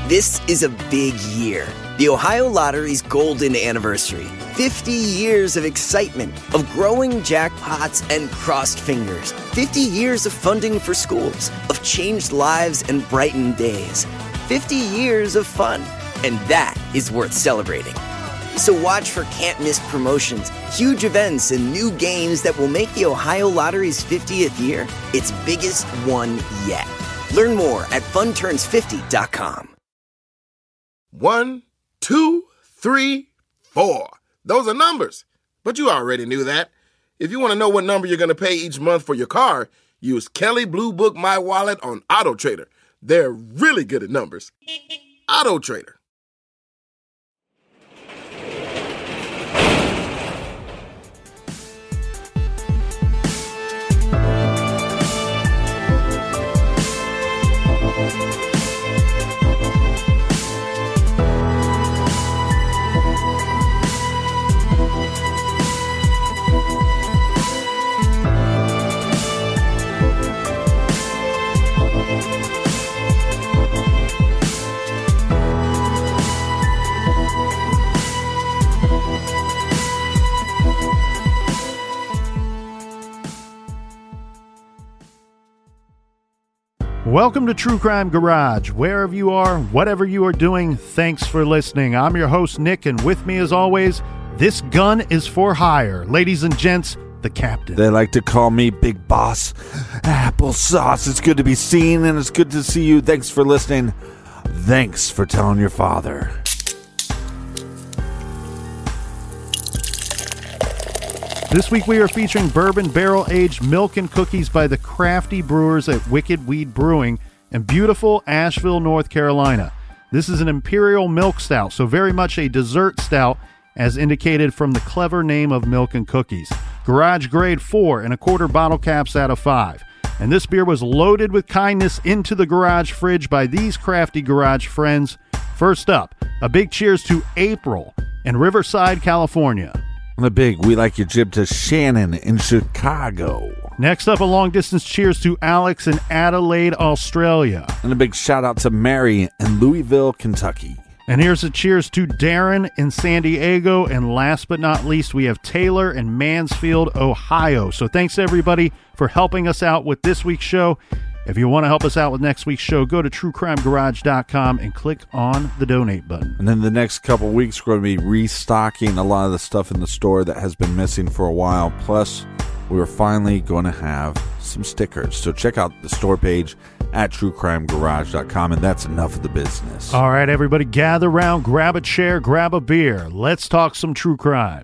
This is a big year. The Ohio Lottery's golden anniversary. 50 years of excitement, of growing jackpots and crossed fingers. 50 years of funding for schools, of changed lives and brightened days. 50 years of fun, and that is worth celebrating. So watch for can't-miss promotions, huge events, and new games that will make the Ohio Lottery's 50th year its biggest one yet. Learn more at funturns50.com. 1, 2, 3, 4. Those are numbers, but you already knew that. If you want to know what number you're going to pay each month for your car, use Kelley Blue Book My Wallet on AutoTrader. They're really good at numbers. AutoTrader. Welcome to True Crime Garage. Wherever you are, whatever you are doing, thanks for listening. I'm your host, Nick, and with me as always, this gun is for hire. Ladies and gents, the captain. They like to call me Big Boss Applesauce. It's good to be seen, and it's good to see you. Thanks for listening. Thanks for telling your father. This week we are featuring bourbon barrel-aged milk and cookies by the crafty brewers at Wicked Weed Brewing in beautiful Asheville, North Carolina. This is an imperial milk stout, so very much a dessert stout, as indicated from the clever name of Milk and Cookies. Garage grade 4 and a quarter bottle caps out of 5. And this beer was loaded with kindness into the garage fridge by these crafty garage friends. First up, a big cheers to April in Riverside, California. And a big we like your jib to Shannon in Chicago. Next up, a long-distance cheers to Alex in Adelaide, Australia. And a big shout-out to Mary in Louisville, Kentucky. And here's a cheers to Darren in San Diego. And last but not least, we have Taylor in Mansfield, Ohio. So thanks, everybody, for helping us out with this week's show. If you want to help us out with next week's show, go to truecrimegarage.com and click on the donate button. And in the next couple weeks, we're going to be restocking a lot of the stuff in the store that has been missing for a while. Plus, we're finally going to have some stickers. So check out the store page at truecrimegarage.com, and that's enough of the business. All right, everybody, gather around, grab a chair, grab a beer. Let's talk some true crime.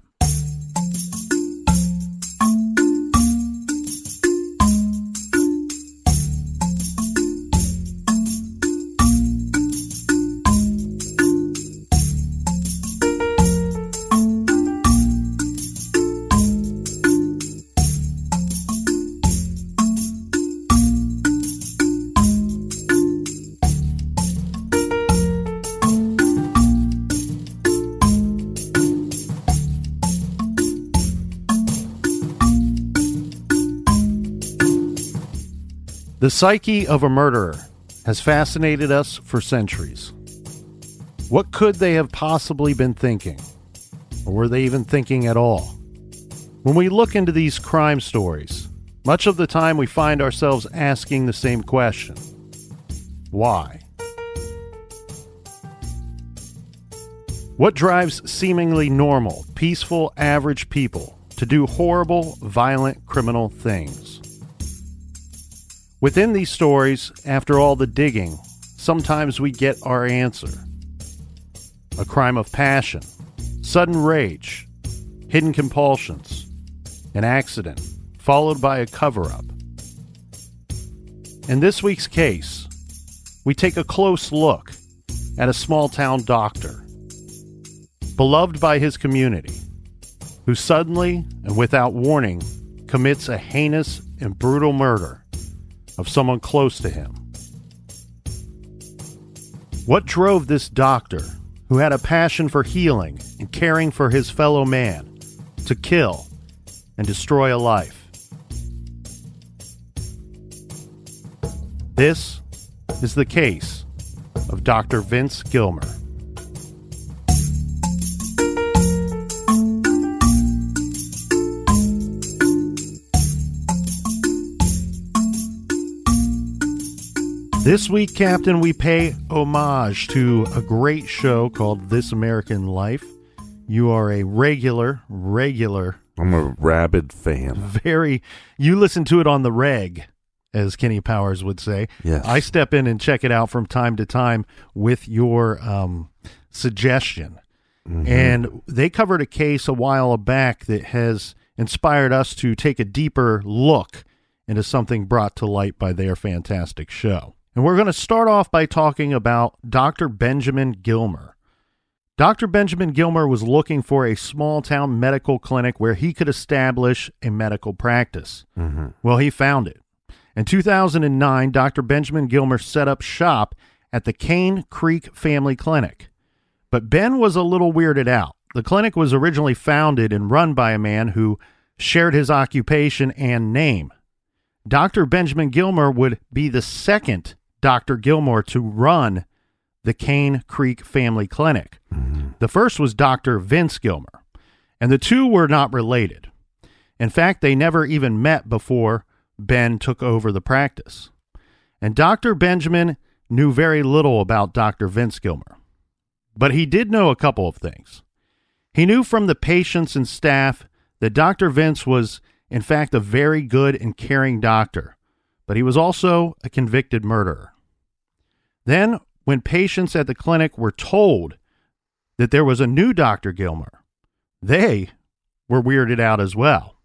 The psyche of a murderer has fascinated us for centuries. What could they have possibly been thinking? Or were they even thinking at all? When we look into these crime stories, much of the time we find ourselves asking the same question. Why? What drives seemingly normal, peaceful, average people to do horrible, violent, criminal things? Within these stories, after all the digging, sometimes we get our answer. A crime of passion, sudden rage, hidden compulsions, an accident, followed by a cover-up. In this week's case, we take a close look at a small-town doctor, beloved by his community, who suddenly and without warning commits a heinous and brutal murder of someone close to him. What drove this doctor, who had a passion for healing and caring for his fellow man, to kill and destroy a life? This is the case of Dr. Vince Gilmer. This week, Captain, we pay homage to a great show called This American Life. You are a regular. I'm a rabid fan. You listen to it on the reg, as Kenny Powers would say. Yes. I step in and check it out from time to time with your suggestion. Mm-hmm. And they covered a case a while back that has inspired us to take a deeper look into something brought to light by their fantastic show. And we're going to start off by talking about Dr. Benjamin Gilmer. Dr. Benjamin Gilmer was looking for a small-town medical clinic where he could establish a medical practice. Mm-hmm. Well, he found it. In 2009, Dr. Benjamin Gilmer set up shop at the Cane Creek Family Clinic. But Ben was a little weirded out. The clinic was originally founded and run by a man who shared his occupation and name. Dr. Benjamin Gilmer would be the second Dr. Gilmore to run the Cane Creek Family Clinic. Mm-hmm. The first was Dr. Vince Gilmer, and the two were not related. In fact, they never even met before Ben took over the practice. And Dr. Benjamin knew very little about Dr. Vince Gilmer, but he did know a couple of things. He knew from the patients and staff that Dr. Vince was, in fact, a very good and caring doctor, but he was also a convicted murderer. Then, when patients at the clinic were told that there was a new Dr. Gilmer, they were weirded out as well.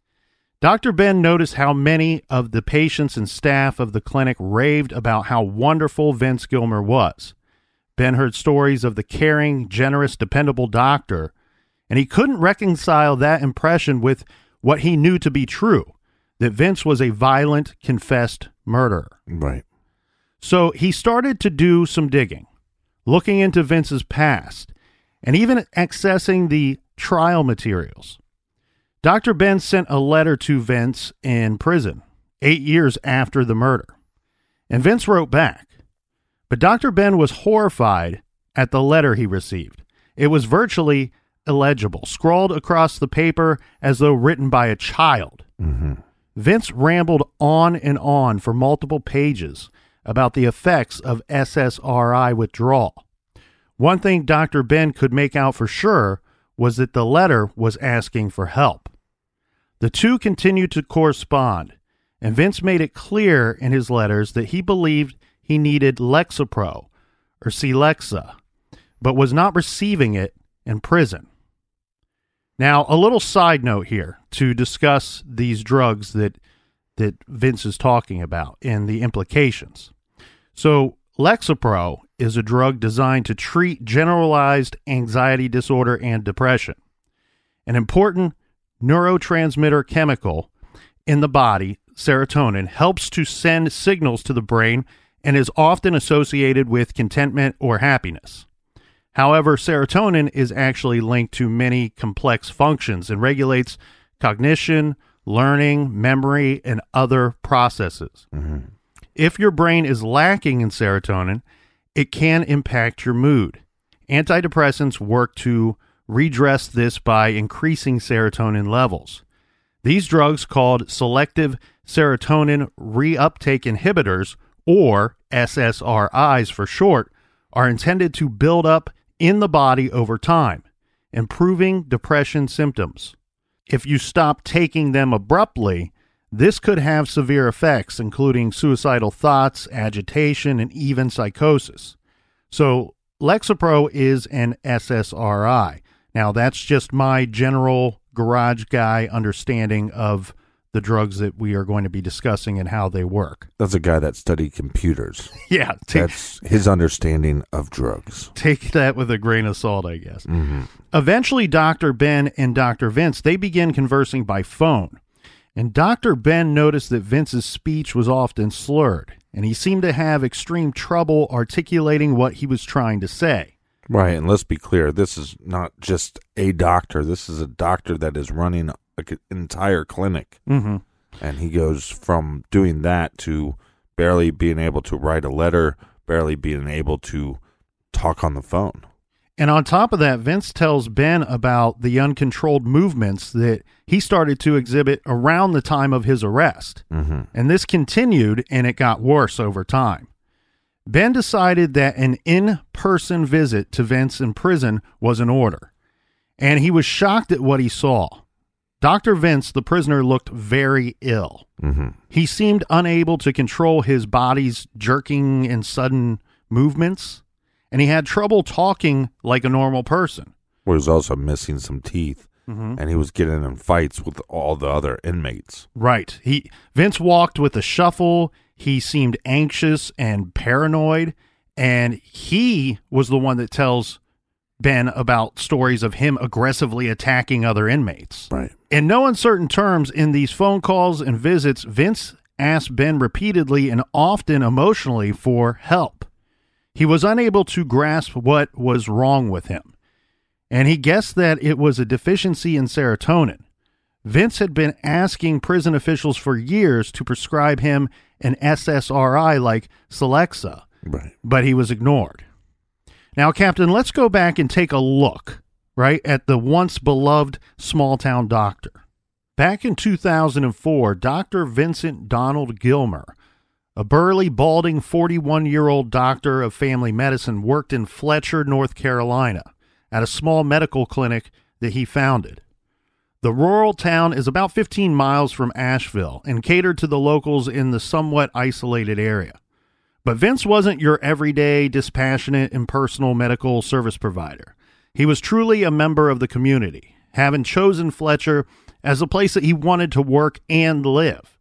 Dr. Ben noticed how many of the patients and staff of the clinic raved about how wonderful Vince Gilmer was. Ben heard stories of the caring, generous, dependable doctor, and he couldn't reconcile that impression with what he knew to be true, that Vince was a violent, confessed murderer. Right. So he started to do some digging, looking into Vince's past, and even accessing the trial materials. Dr. Ben sent a letter to Vince in prison 8 years after the murder, and Vince wrote back. But Dr. Ben was horrified at the letter he received. It was virtually illegible, scrawled across the paper as though written by a child. Mm-hmm. Vince rambled on and on for multiple pages about the effects of SSRI withdrawal. One thing Dr. Ben could make out for sure was that the letter was asking for help. The two continued to correspond, and Vince made it clear in his letters that he believed he needed Lexapro, or Celexa, but was not receiving it in prison. Now, a little side note here to discuss these drugs that Vince is talking about and the implications. So, Lexapro is a drug designed to treat generalized anxiety disorder and depression. An important neurotransmitter chemical in the body, serotonin, helps to send signals to the brain and is often associated with contentment or happiness. However, serotonin is actually linked to many complex functions and regulates cognition, learning, memory, and other processes. Mm-hmm. If your brain is lacking in serotonin, it can impact your mood. Antidepressants work to redress this by increasing serotonin levels. These drugs, called selective serotonin reuptake inhibitors, or SSRIs for short, are intended to build up in the body over time, improving depression symptoms. If you stop taking them abruptly, this could have severe effects, including suicidal thoughts, agitation, and even psychosis. So, Lexapro is an SSRI. Now, that's just my general garage guy understanding of the drugs that we are going to be discussing and how they work. That's a guy that studied computers. Yeah. That's his understanding of drugs. Take that with a grain of salt, I guess. Mm-hmm. Eventually, Dr. Ben and Dr. Vince, they began conversing by phone. And Dr. Ben noticed that Vince's speech was often slurred, and he seemed to have extreme trouble articulating what he was trying to say. Right, and let's be clear, this is not just a doctor. This is a doctor that is running an entire clinic. Mm-hmm. And he goes from doing that to barely being able to write a letter, barely being able to talk on the phone. And on top of that, Vince tells Ben about the uncontrolled movements that he started to exhibit around the time of his arrest. Mm-hmm. And this continued, and it got worse over time. Ben decided that an in-person visit to Vince in prison was in order, and he was shocked at what he saw. Dr. Vince, the prisoner, looked very ill. Mm-hmm. He seemed unable to control his body's jerking and sudden movements, and he had trouble talking like a normal person. He was also missing some teeth, and he was getting in fights with all the other inmates. Right. Vince walked with a shuffle. He seemed anxious and paranoid, and he was the one that tells Ben about stories of him aggressively attacking other inmates. Right. In no uncertain terms, in these phone calls and visits, Vince asked Ben repeatedly and often emotionally for help. He was unable to grasp what was wrong with him, and he guessed that it was a deficiency in serotonin. Vince had been asking prison officials for years to prescribe him an SSRI like Celexa, Right. but he was ignored. Now, Captain, let's go back and take a look, right, at the once beloved small-town doctor. Back in 2004, Dr. Vincent Donald Gilmer, a burly, balding 41-year-old doctor of family medicine, worked in Fletcher, North Carolina, at a small medical clinic that he founded. The rural town is about 15 miles from Asheville and catered to the locals in the somewhat isolated area. But Vince wasn't your everyday, dispassionate, impersonal medical service provider. He was truly a member of the community, having chosen Fletcher as a place that he wanted to work and live.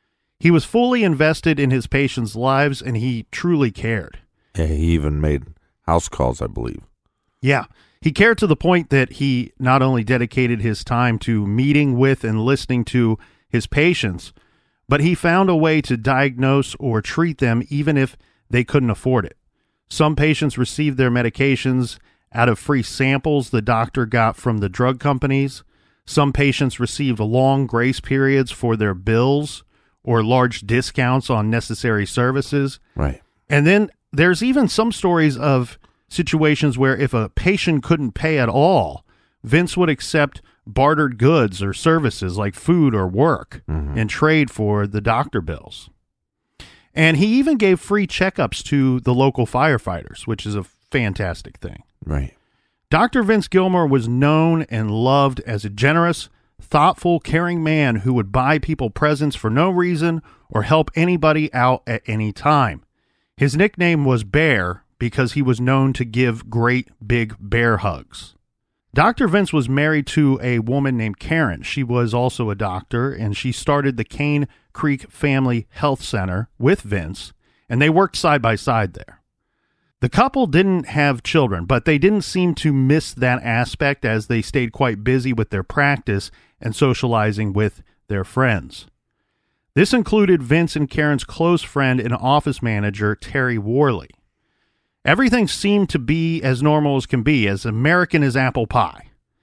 He was fully invested in his patients' lives, and he truly cared. Yeah, he even made house calls, I believe. Yeah, he cared to the point that he not only dedicated his time to meeting with and listening to his patients, but he found a way to diagnose or treat them even if they couldn't afford it. Some patients received their medications out of free samples the doctor got from the drug companies. Some patients received long grace periods for their bills or large discounts on necessary services. Right. And then there's even some stories of situations where if a patient couldn't pay at all, Vince would accept bartered goods or services like food or work in trade for the doctor bills. And he even gave free checkups to the local firefighters, which is a fantastic thing. Right. Dr. Vince Gilmer was known and loved as a generous, thoughtful, caring man who would buy people presents for no reason or help anybody out at any time. His nickname was Bear because he was known to give great big bear hugs. Dr. Vince was married to a woman named Karen. She was also a doctor, and she started the Cane Creek Family Health Center with Vince, and they worked side by side there. The couple didn't have children, but they didn't seem to miss that aspect as they stayed quite busy with their practice and socializing with their friends. This included Vince and Karen's close friend and office manager, Terry Worley. Everything seemed to be as normal as can be, as American as apple pie.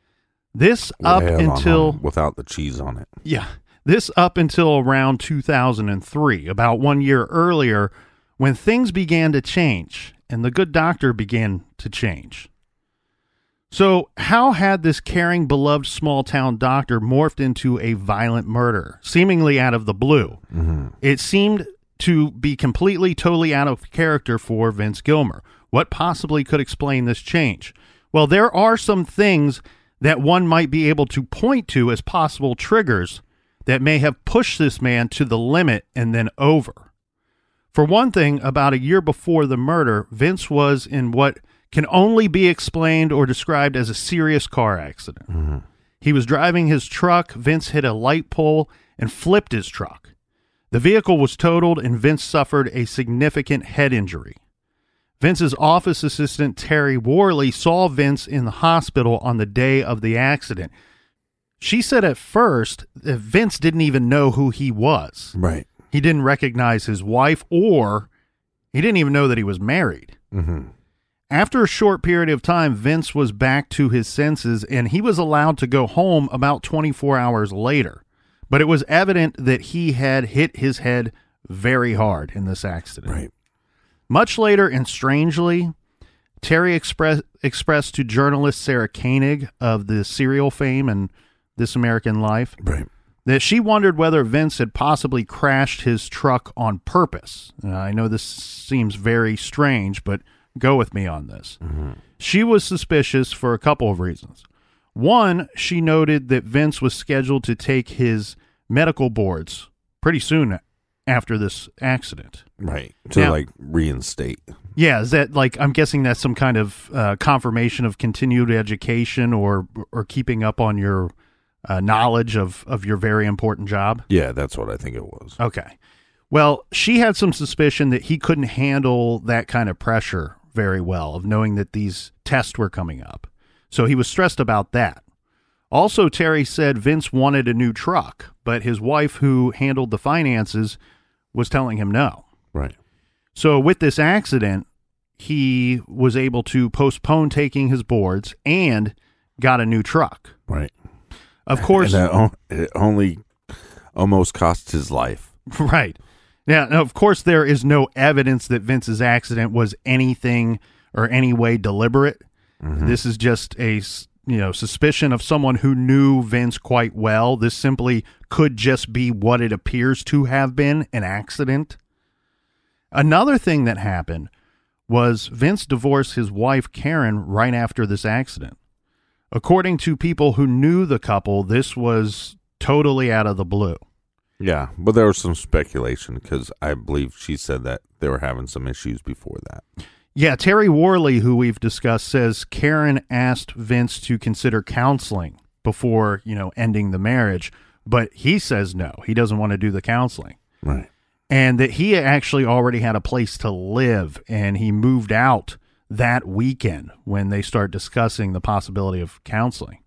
This up until... without the cheese on it. Yeah. This up until around 2003, about 1 year earlier, when things began to change and the good doctor began to change. So how had this caring, beloved small-town doctor morphed into a violent murderer, seemingly out of the blue? It seemed to be completely, totally out of character for Vince Gilmer. What possibly could explain this change? Well, there are some things that one might be able to point to as possible triggers that may have pushed this man to the limit and then over. For one thing, about a year before the murder, Vince was in what can only be explained or described as a serious car accident. He was driving his truck. Vince hit a light pole and flipped his truck. The vehicle was totaled, and Vince suffered a significant head injury. Vince's office assistant, Terry Worley, saw Vince in the hospital on the day of the accident. She said at first that Vince didn't even know who he was. Right. He didn't recognize his wife, or he didn't even know that he was married. After a short period of time, Vince was back to his senses, and he was allowed to go home about 24 hours later. But it was evident that he had hit his head very hard in this accident. Right. Much later, and strangely, Terry expressed to journalist Sarah Koenig of the Serial fame and This American Life that she wondered whether Vince had possibly crashed his truck on purpose. I know this seems very strange, but go with me on this. Mm-hmm. She was suspicious for a couple of reasons. One, she noted that Vince was scheduled to take his medical boards pretty soon after this accident. Right. To reinstate. Yeah, is that I'm guessing that's some kind of confirmation of continued education or keeping up on your knowledge of your very important job? Yeah, that's what I think it was. Okay. Well, she had some suspicion that he couldn't handle that kind of pressure very well, of knowing that these tests were coming up. So he was stressed about that. Also, Terry said Vince wanted a new truck, but his wife, who handled the finances, was telling him no. Right. So with this accident, he was able to postpone taking his boards and got a new truck. Right. Of course. And it only almost cost his life. Right. Now, of course, there is no evidence that Vince's accident was anything or any way deliberate. Mm-hmm. This is just a suspicion of someone who knew Vince quite well. This simply could just be what it appears to have been, an accident. Another thing that happened was Vince divorced his wife, Karen, right after this accident. According to people who knew the couple, this was totally out of the blue. Yeah, but there was some speculation because I believe she said that they were having some issues before that. Yeah, Terry Worley, who we've discussed, says Karen asked Vince to consider counseling before, ending the marriage, but he says no. He doesn't want to do the counseling. Right. And that he actually already had a place to live, and he moved out that weekend when they start discussing the possibility of counseling.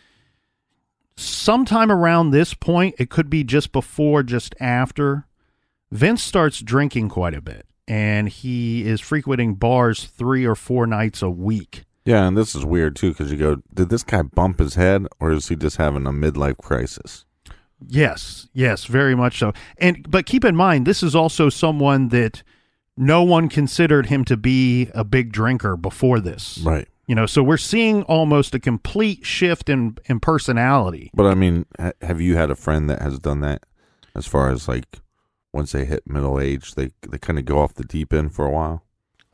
Sometime around this point, it could be just before, just after, Vince starts drinking quite a bit, and he is frequenting bars 3 or 4 nights a week. Yeah, and this is weird, too, because you go, did this guy bump his head, or is he just having a midlife crisis? Yes, very much so. But keep in mind, this is also someone that no one considered him to be a big drinker before this. Right. So we're seeing almost a complete shift in personality. But, I mean, have you had a friend that has done that as far as, once they hit middle age, they kind of go off the deep end for a while?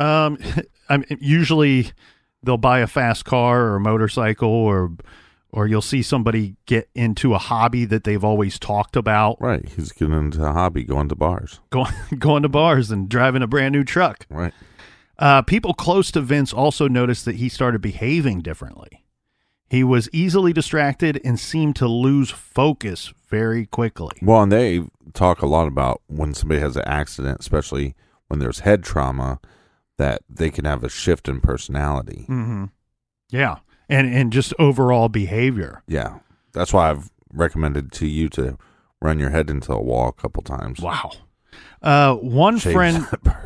Usually they'll buy a fast car or a motorcycle or you'll see somebody get into a hobby that they've always talked about. Right. He's getting into a hobby, going to bars. Going to bars and driving a brand new truck. Right. People close to Vince also noticed that he started behaving differently. He was easily distracted and seemed to lose focus very quickly. Well, and they talk a lot about when somebody has an accident, especially when there's head trauma, that they can have a shift in personality. Mm-hmm. Yeah. And just overall behavior. Yeah. That's why I've recommended to you to run your head into a wall a couple times. Wow. One friend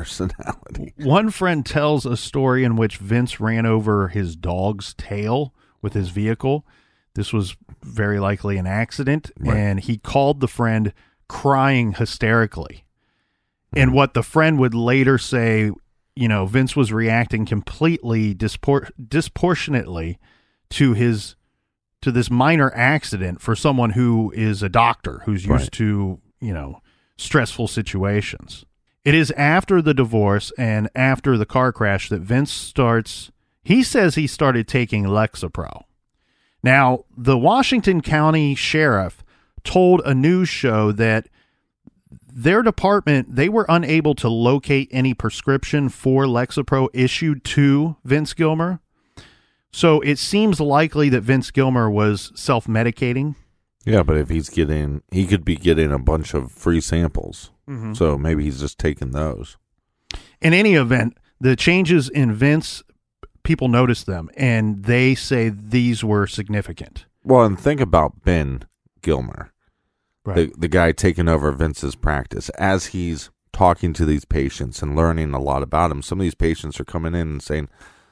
tells a story in which Vince ran over his dog's tail with his vehicle. This was very likely an accident, right. And he called the friend crying hysterically. And what the friend would later say, Vince was reacting completely disproportionately to this minor accident for someone who is a doctor who's used to, stressful situations. It is after the divorce and after the car crash that Vince says he started taking Lexapro. Now, the Washington County Sheriff told a news show that their department, they were unable to locate any prescription for Lexapro issued to Vince Gilmer. So it seems likely that Vince Gilmer was self-medicating. Yeah, but if he could be getting a bunch of free samples. Mm-hmm. So maybe he's just taking those. In any event, the changes in Vince, people noticed them, and they say these were significant. Well, and think about Ben Gilmer, right. the guy taking over Vince's practice. As he's talking to these patients and learning a lot about him, some of these patients are coming in and saying,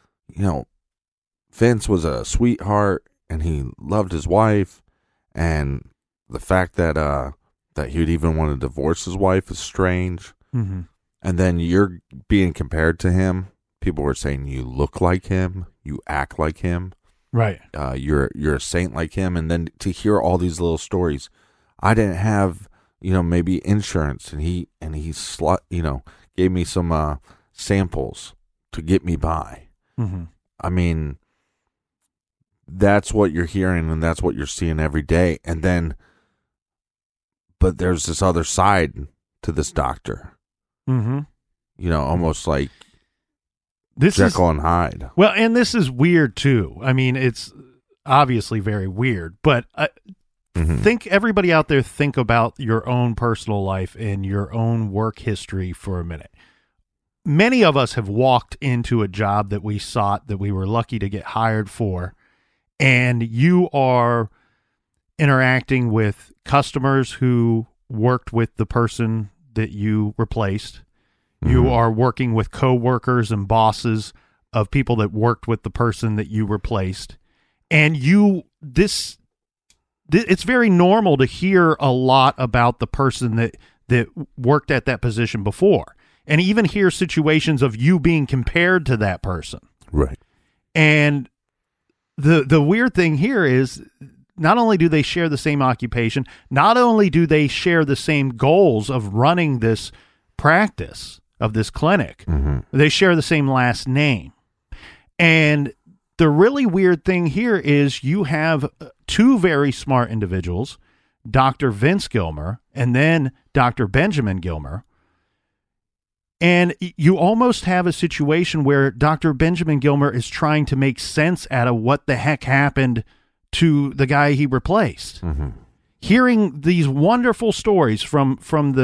Vince was a sweetheart, and he loved his wife. And the fact that he would even want to divorce his wife is strange. Mm-hmm. and then you're being compared to him. People were saying you look like him, you act like him, Right. you're a saint like him, and then to hear all these little stories. I didn't have, maybe insurance, and he gave me some samples to get me by. Mm-hmm. I mean, that's what you're hearing, and that's what you're seeing every day. And then, but there's this other side to this doctor. Mm-hmm. Almost like This Jekyll and Hyde. Well, and this is weird too. I mean, it's obviously very weird, but think everybody out there, think about your own personal life and your own work history for a minute. Many of us have walked into a job that we sought, that we were lucky to get hired for, and you are interacting with customers who worked with the person that you replaced. You are working with coworkers and bosses of people that worked with the person that you replaced. And it's very normal to hear a lot about the person that worked at that position before, and even hear situations of you being compared to that person. Right. And the weird thing here is, not only do they share the same occupation, not only do they share the same goals of running this practice, of this clinic, they share the same last name. And the really weird thing here is you have two very smart individuals, Dr. Vince Gilmer and then Dr. Benjamin Gilmer. And you almost have a situation where Dr. Benjamin Gilmer is trying to make sense out of what the heck happened to the guy he replaced. Hearing these wonderful stories from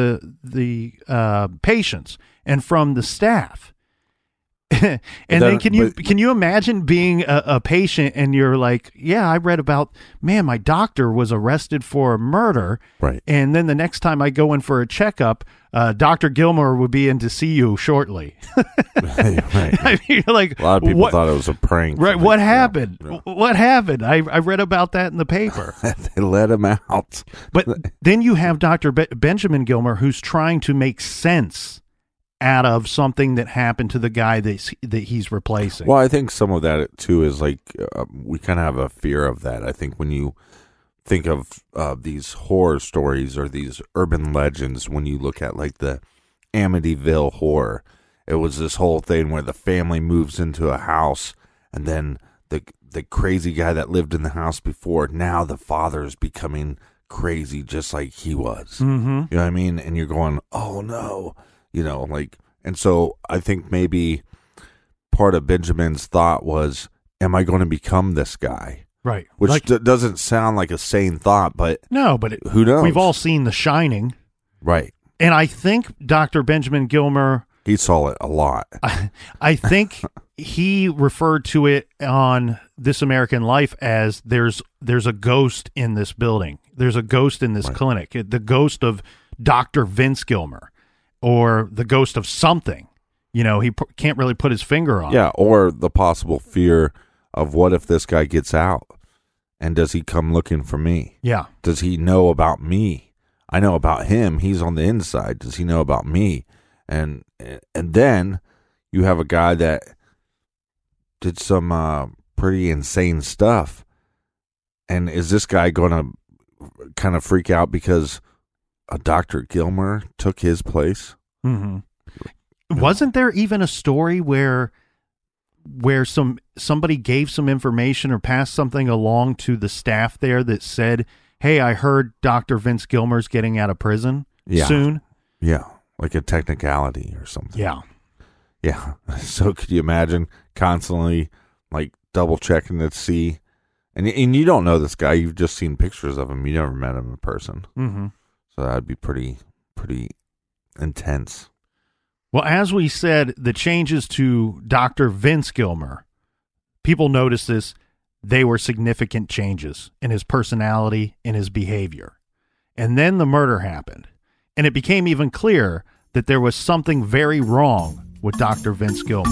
the patients and from the staff. And then can you imagine being a patient and you're like, yeah, I read about, man, my doctor was arrested for a murder. Right. And then the next time I go in for a checkup, Dr. Gilmer would be in to see you shortly. Right. I mean, like, A lot of people thought it was a prank. Right. What happened? Yeah. What happened? I read about that in the paper. They let him out. But then you have Dr. Benjamin Gilmer, who's trying to make sense out of something that happened to the guy that he's replacing. Well, I think some of that too is like we kind of have a fear of that. I think when you think of these horror stories or these urban legends, when you look at like the Amityville horror, it was this whole thing where the family moves into a house, and then the crazy guy that lived in the house before, now the father is becoming crazy just like he was. Mm-hmm. You know what I mean? And you're going, oh no. And so I think maybe part of Benjamin's thought was, am I going to become this guy? Right. Which doesn't sound like a sane thought, but no, but who knows? We've all seen The Shining. Right. And I think Dr. Benjamin Gilmer, he saw it a lot. I think he referred to it on This American Life as there's a ghost in this building. There's a ghost in this clinic. The ghost of Dr. Vince Gilmer. Or the ghost of something, he can't really put his finger on. Yeah, or the possible fear of what if this guy gets out, and does he come looking for me? Yeah. Does he know about me? I know about him. He's on the inside. Does he know about me? And then you have a guy that did some pretty insane stuff, and is this guy going to kind of freak out because a Dr. Gilmer took his place? Mm-hmm. Wasn't there even a story where somebody gave some information or passed something along to the staff there that said, hey, I heard Dr. Vince Gilmer's getting out of prison soon? Yeah, like a technicality or something. Yeah. So could you imagine constantly like double checking to see, and you don't know this guy, you've just seen pictures of him, you never met him in person. Mm-hmm. So that'd be pretty intense. Well, as we said, the changes to Dr. Vince Gilmer, people noticed this. They were significant changes in his personality, in his behavior. And then the murder happened. And it became even clearer that there was something very wrong with Dr. Vince Gilmer.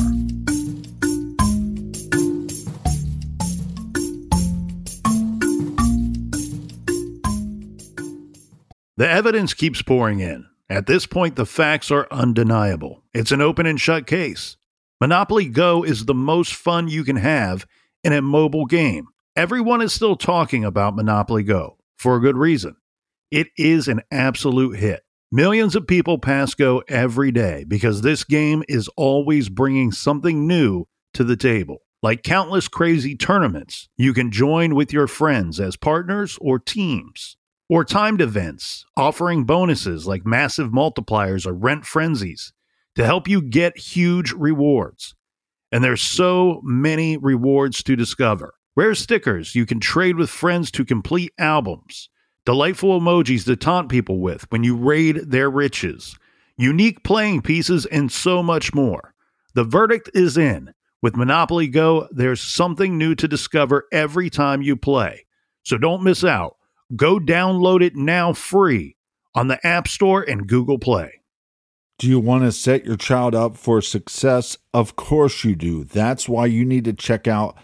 The evidence keeps pouring in. At this point, the facts are undeniable. It's an open and shut case. Monopoly Go is the most fun you can have in a mobile game. Everyone is still talking about Monopoly Go, for a good reason. It is an absolute hit. Millions of people pass Go every day because this game is always bringing something new to the table. Like countless crazy tournaments you can join with your friends as partners or teams. Or timed events offering bonuses like massive multipliers or rent frenzies to help you get huge rewards. And there's so many rewards to discover. Rare stickers you can trade with friends to complete albums. Delightful emojis to taunt people with when you raid their riches. Unique playing pieces and so much more. The verdict is in. With Monopoly Go, there's something new to discover every time you play. So don't miss out. Go download it now free on the App Store and Google Play. Do you want to set your child up for success? Of course you do. That's why you need to check out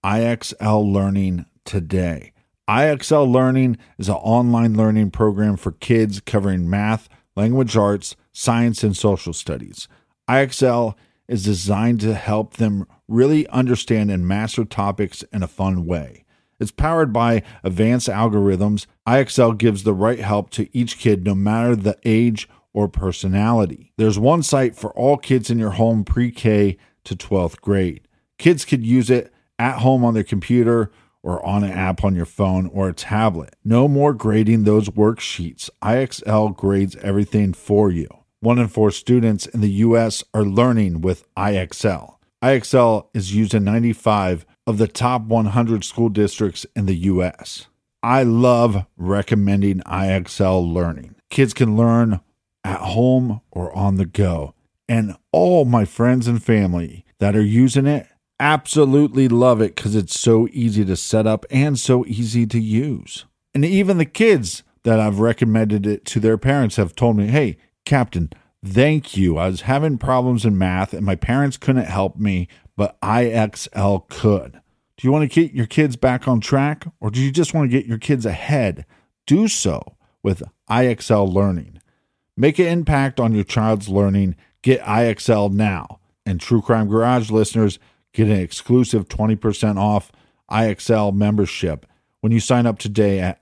IXL Learning today. IXL Learning is an online learning program for kids covering math, language arts, science, and social studies. IXL is designed to help them really understand and master topics in a fun way. It's powered by advanced algorithms. IXL gives the right help to each kid, no matter the age or personality. There's one site for all kids in your home pre-K to 12th grade. Kids could use it at home on their computer or on an app on your phone or a tablet. No more grading those worksheets. IXL grades everything for you. 1 in 4 students in the U.S. are learning with IXL. IXL is used in 95 of the top 100 school districts in the U.S. I love recommending IXL Learning. Kids can learn at home or on the go. And all my friends and family that are using it absolutely love it because it's so easy to set up and so easy to use. And even the kids that I've recommended it to their parents have told me, hey, Captain, thank you. I was having problems in math and my parents couldn't help me, but IXL could. Do you want to get your kids back on track, or do you just want to get your kids ahead? Do so with IXL Learning. Make an impact on your child's learning. Get IXL now. And True Crime Garage listeners get an exclusive 20% off IXL membership when you sign up today at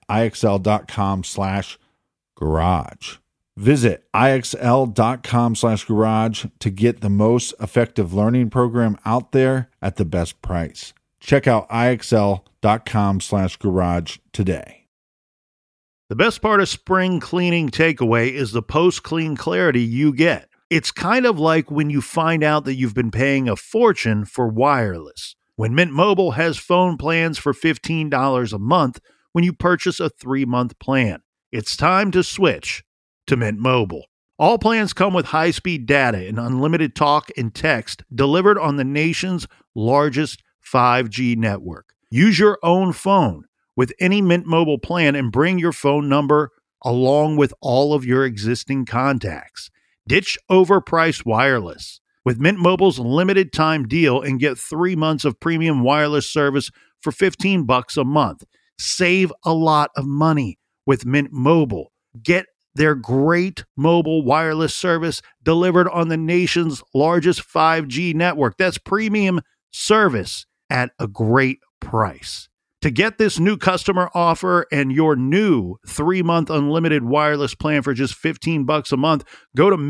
IXL.com/garage. Visit IXL.com/garage to get the most effective learning program out there at the best price. Check out IXL.com/garage today. The best part of spring cleaning takeaway is the post-clean clarity you get. It's kind of like when you find out that you've been paying a fortune for wireless. When Mint Mobile has phone plans for $15 a month when you purchase a 3-month plan. It's time to switch to Mint Mobile. All plans come with high-speed data and unlimited talk and text delivered on the nation's largest 5G network. Use your own phone with any Mint Mobile plan and bring your phone number along with all of your existing contacts. Ditch overpriced wireless with Mint Mobile's limited time deal and get 3 months of premium wireless service for $15 a month. Save a lot of money with Mint Mobile. Get their great mobile wireless service delivered on the nation's largest 5G network. That's premium service at a great price. To get this new customer offer and your new 3-month unlimited wireless plan for just $15 a month, go to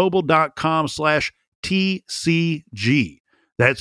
mintmobile.com/TCG. That's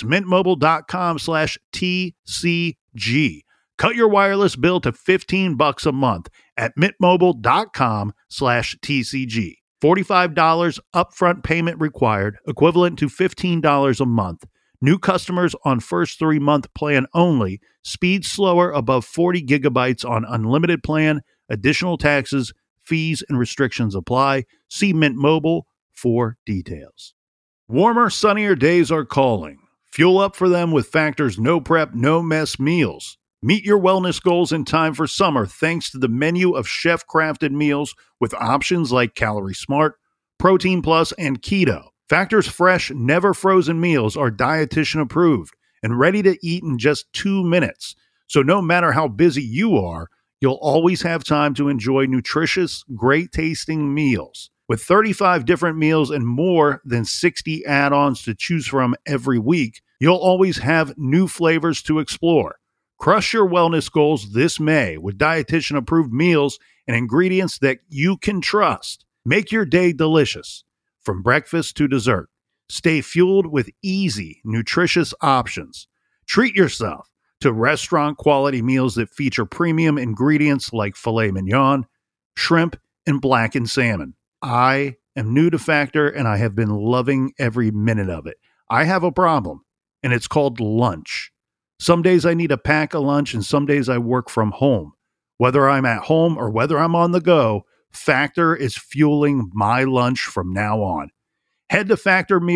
mintmobile.com/TCG. Cut your wireless bill to $15 a month at mintmobile.com/TCG. $45 upfront payment required, equivalent to $15 a month. New customers on first 3-month plan only. Speed slower above 40 gigabytes on unlimited plan. Additional taxes, fees, and restrictions apply. See Mint Mobile for details. Warmer, sunnier days are calling. Fuel up for them with Factor's no prep, no mess meals. Meet your wellness goals in time for summer thanks to the menu of chef-crafted meals with options like Calorie Smart, Protein Plus, and Keto. Factor's fresh, never frozen meals are dietitian approved and ready to eat in just 2 minutes. So no matter how busy you are, you'll always have time to enjoy nutritious, great tasting meals. With 35 different meals and more than 60 add-ons to choose from every week, you'll always have new flavors to explore. Crush your wellness goals this May with dietitian-approved meals and ingredients that you can trust. Make your day delicious, from breakfast to dessert. Stay fueled with easy, nutritious options. Treat yourself to restaurant-quality meals that feature premium ingredients like filet mignon, shrimp, and blackened salmon. I am new to Factor, and I have been loving every minute of it. I have a problem, and it's called lunch. Some days I need to pack a lunch, and some days I work from home. Whether I'm at home or whether I'm on the go, Factor is fueling my lunch from now on. Head to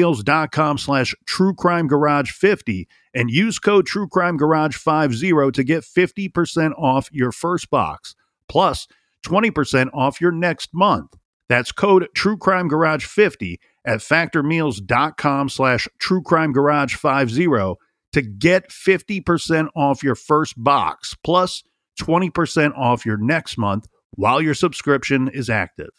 factormeals.com/truecrimegarage50 and use code truecrimegarage50 to get 50% off your first box, plus 20% off your next month. That's code truecrimegarage50 at factormeals.com/truecrimegarage50 to get 50% off your first box, plus 20% off your next month while your subscription is active.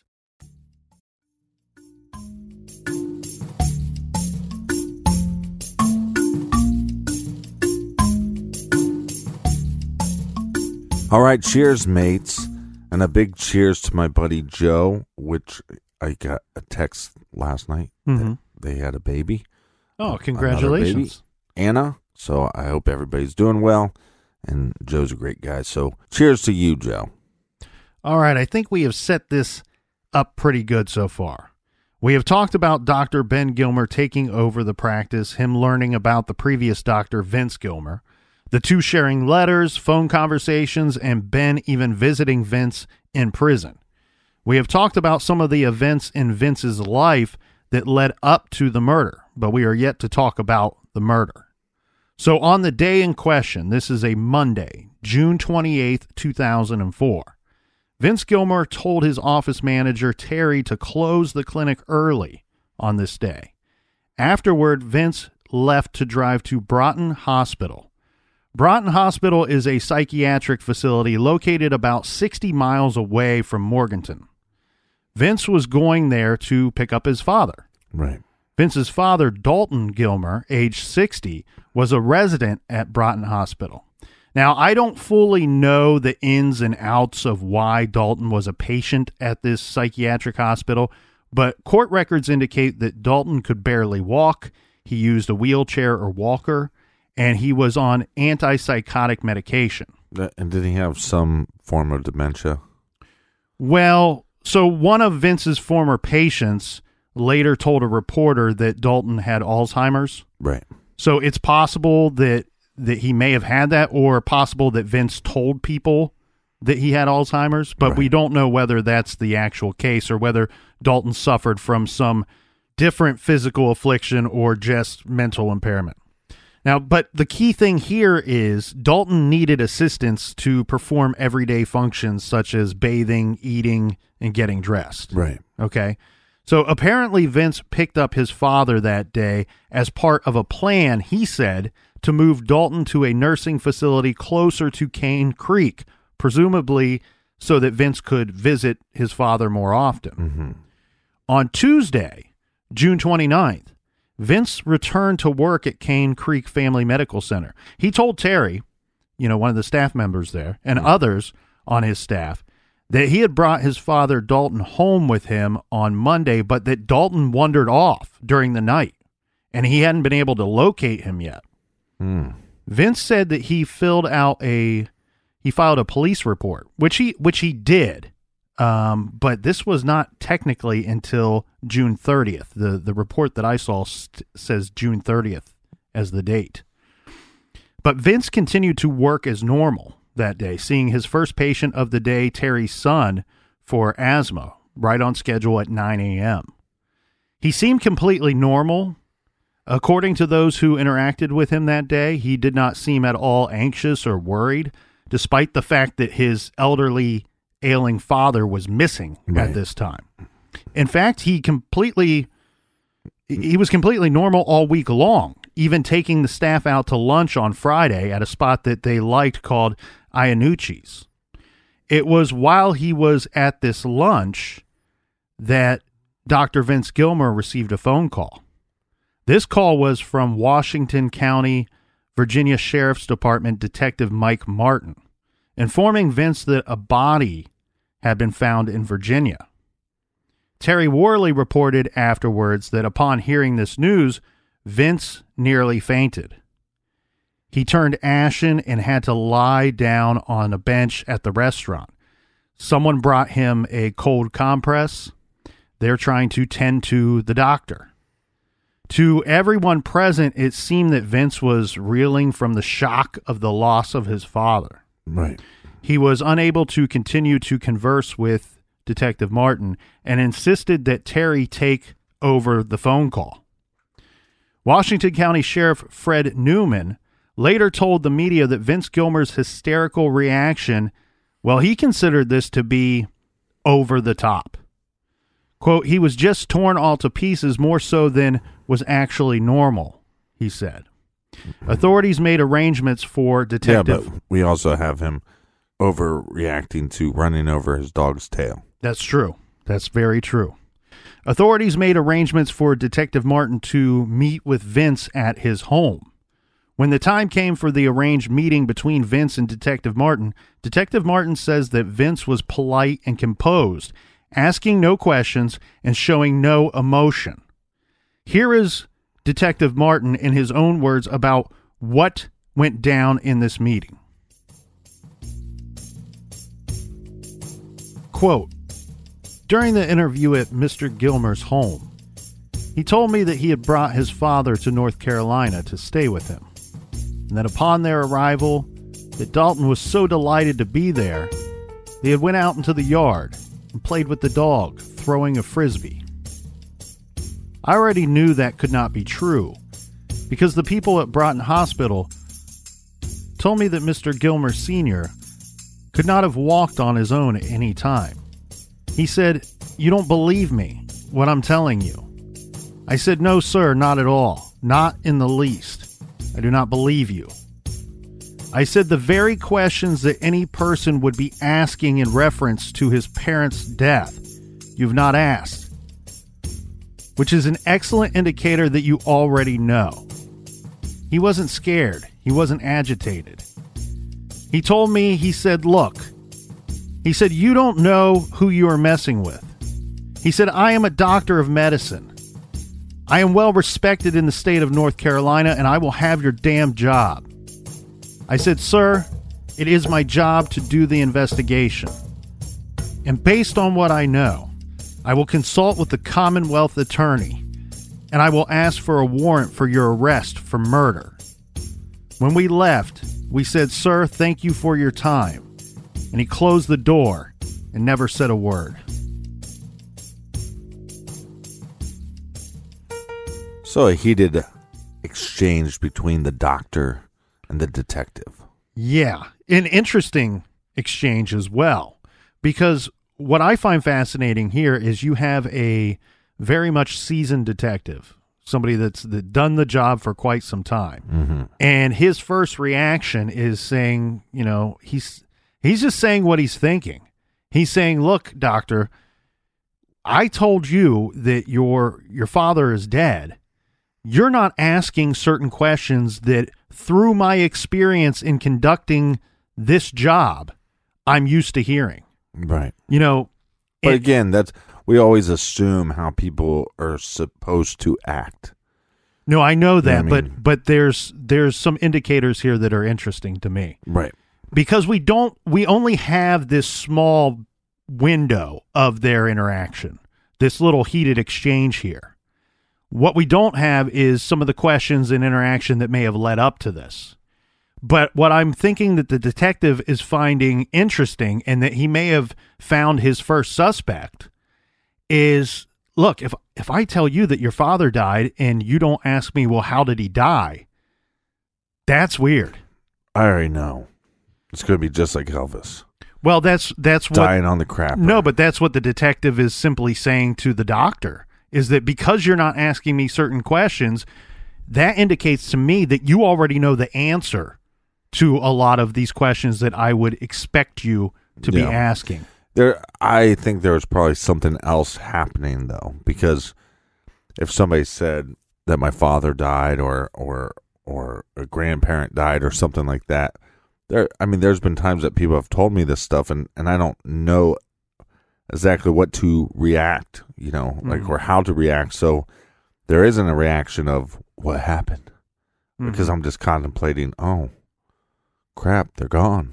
All right, cheers, mates. And a big cheers to my buddy Joe, which I got a text last night that they had a baby. Oh, congratulations. Baby, Anna. So I hope everybody's doing well. And Joe's a great guy. So cheers to you, Joe. All right, I think we have set this up pretty good so far. We have talked about Dr. Ben Gilmer taking over the practice, him learning about the previous doctor, Vince Gilmer, the two sharing letters, phone conversations, and Ben even visiting Vince in prison. We have talked about some of the events in Vince's life that led up to the murder, but we are yet to talk about the murder. So on the day in question, this is a Monday, June 28th, 2004. Vince Gilmer told his office manager, Terry, to close the clinic early on this day. Afterward, Vince left to drive to Broughton Hospital. Broughton Hospital is a psychiatric facility located about 60 miles away from Morganton. Vince was going there to pick up his father. Right. Vince's father, Dalton Gilmer, age 60, was a resident at Broughton Hospital. Now, I don't fully know the ins and outs of why Dalton was a patient at this psychiatric hospital, but court records indicate that Dalton could barely walk, he used a wheelchair or walker, and he was on antipsychotic medication. And did he have some form of dementia? Well, so one of Vince's former patients later told a reporter that Dalton had Alzheimer's. Right. So it's possible that he may have had that, or possible that Vince told people that he had Alzheimer's, but we don't know whether that's the actual case or whether Dalton suffered from some different physical affliction or just mental impairment. Now, but the key thing here is Dalton needed assistance to perform everyday functions such as bathing, eating, and getting dressed. Right. Okay. So apparently Vince picked up his father that day as part of a plan, he said, to move Dalton to a nursing facility closer to Cane Creek, presumably so that Vince could visit his father more often. Mm-hmm. On Tuesday, June 29th, Vince returned to work at Cane Creek Family Medical Center. He told Terry, one of the staff members there, and others on his staff, that he had brought his father Dalton home with him on Monday, but that Dalton wandered off during the night, and he hadn't been able to locate him yet. Vince said that he filed a police report, which he did, but this was not technically until June 30th. The report that I saw says June 30th as the date. But Vince continued to work as normal that day, seeing his first patient of the day, Terry's son, for asthma, right on schedule at 9 a.m. He seemed completely normal. According to those who interacted with him that day, he did not seem at all anxious or worried, despite the fact that his elderly, ailing father was missing at this time. In fact, he was completely normal all week long, even taking the staff out to lunch on Friday at a spot that they liked called Iannucci's. It was while he was at this lunch that Dr. Vince Gilmer received a phone call. This call was from Washington County, Virginia Sheriff's Department Detective Mike Martin, informing Vince that a body had been found in Virginia. Terry Worley reported afterwards that upon hearing this news, Vince nearly fainted. He turned ashen and had to lie down on a bench at the restaurant. Someone brought him a cold compress. They're trying to tend to the doctor. To everyone present, it seemed that Vince was reeling from the shock of the loss of his father. Right. He was unable to continue to converse with Detective Martin and insisted that Terry take over the phone call. Washington County Sheriff Fred Newman later told the media that Vince Gilmer's hysterical reaction, well, he considered this to be over the top. Quote, he was just torn all to pieces more so than was actually normal, he said. Authorities made arrangements for Detective... Yeah, but we also have him overreacting to running over his dog's tail. That's true. That's very true. Authorities made arrangements for Detective Martin to meet with Vince at his home. When the time came for the arranged meeting between Vince and Detective Martin says that Vince was polite and composed, asking no questions and showing no emotion. Here is Detective Martin in his own words about what went down in this meeting. Quote, during the interview at Mr. Gilmer's home, he told me that he had brought his father to North Carolina to stay with him, and that upon their arrival, that Dalton was so delighted to be there, they had went out into the yard and played with the dog, throwing a frisbee. I already knew that could not be true, because the people at Broughton Hospital told me that Mr. Gilmer Sr. could not have walked on his own at any time. He said, you don't believe me, what I'm telling you. I said, no, sir, not at all. Not in the least. I do not believe you. I said the very questions that any person would be asking in reference to his parents' death, you've not asked, which is an excellent indicator that you already know. He wasn't scared. He wasn't agitated. He told me, he said, look, he said, you don't know who you are messing with. He said, I am a doctor of medicine. I am well respected in the state of North Carolina, and I will have your damn job. I said, sir, it is my job to do the investigation. And based on what I know, I will consult with the Commonwealth attorney, and I will ask for a warrant for your arrest for murder. When we left, we said, sir, thank you for your time. And he closed the door and never said a word. So a heated exchange between the doctor and the detective. Yeah, an interesting exchange as well. Because what I find fascinating here is you have a very much seasoned detective, somebody that's done the job for quite some time. Mm-hmm. And his first reaction is saying, you know, he's just saying what he's thinking. He's saying, look, doctor, I told you that your father is dead. You're not asking certain questions that through my experience in conducting this job, I'm used to hearing. Right. You know, but again, we always assume how people are supposed to act. No, I know that, You know what I mean? but there's some indicators here that are interesting to me. Right. Because we only have this small window of their interaction, this little heated exchange here. What we don't have is some of the questions and interaction that may have led up to this. But what I'm thinking that the detective is finding interesting and that he may have found his first suspect is, look, if I tell you that your father died and you don't ask me, well, how did he die? That's weird. I already know. It's going to be just like Elvis. Well, that's what dying on the crapper. No, but that's what the detective is simply saying to the doctor, is that because you're not asking me certain questions, that indicates to me that you already know the answer to a lot of these questions that I would expect you to be asking. I think there was probably something else happening though, because if somebody said that my father died or a grandparent died or something like that, there's been times that people have told me this stuff and I don't know exactly what to react, like, or how to react. So there isn't a reaction of what happened because I'm just contemplating, oh crap, they're gone,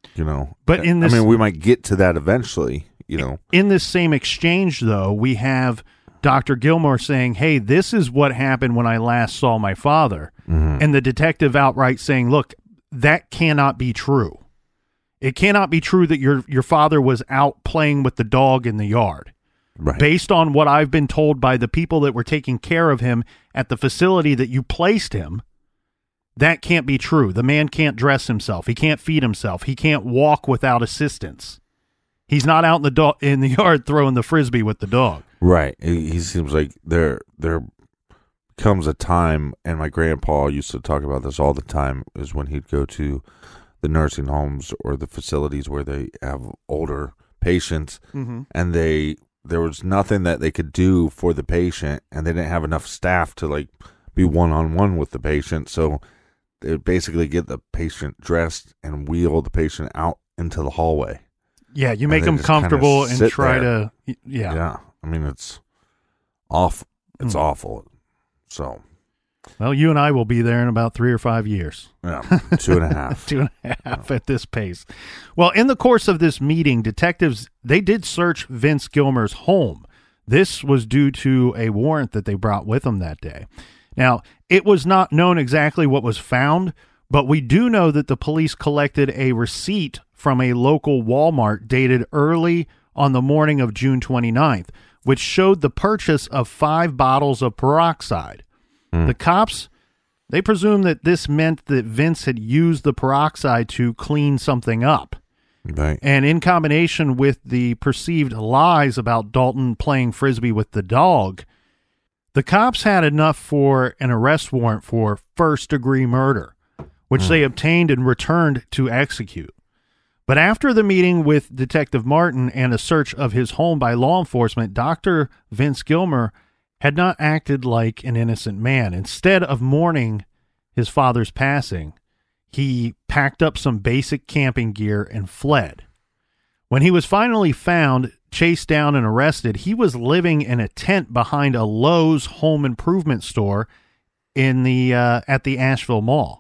But in this, we might get to that eventually, In this same exchange, though, we have Dr. Gilmore saying, hey, this is what happened when I last saw my father. And the detective outright saying, look, that cannot be true. It cannot be true that your father was out playing with the dog in the yard. Right. Based on what I've been told by the people that were taking care of him at the facility that you placed him, that can't be true. The man can't dress himself. He can't feed himself. He can't walk without assistance. He's not out in the yard throwing the Frisbee with the dog. Right. He seems like there comes a time, and my grandpa used to talk about this all the time, is when he'd go to the nursing homes or the facilities where they have older patients, and there was nothing that they could do for the patient, and they didn't have enough staff to like be one-on-one with the patient, so they would basically get the patient dressed and wheel the patient out into the hallway. Yeah, you make them comfortable and try to... Yeah. It's awful. It's awful. So... Well, you and I will be there in about 3 or 5 years. Yeah, 2.5. 2.5 at this pace. Well, in the course of this meeting, detectives, they did search Vince Gilmer's home. This was due to a warrant that they brought with them that day. Now, it was not known exactly what was found, but we do know that the police collected a receipt from a local Walmart dated early on the morning of June 29th, which showed the purchase of 5 bottles of peroxide. The cops, they presumed that this meant that Vince had used the peroxide to clean something up. Right. And in combination with the perceived lies about Dalton playing Frisbee with the dog, the cops had enough for an arrest warrant for first-degree murder, which they obtained and returned to execute. But after the meeting with Detective Martin and a search of his home by law enforcement, Dr. Vince Gilmer had not acted like an innocent man. Instead of mourning his father's passing, he packed up some basic camping gear and fled. When he was finally found, chased down, and arrested, he was living in a tent behind a Lowe's home improvement store in the at the Asheville Mall.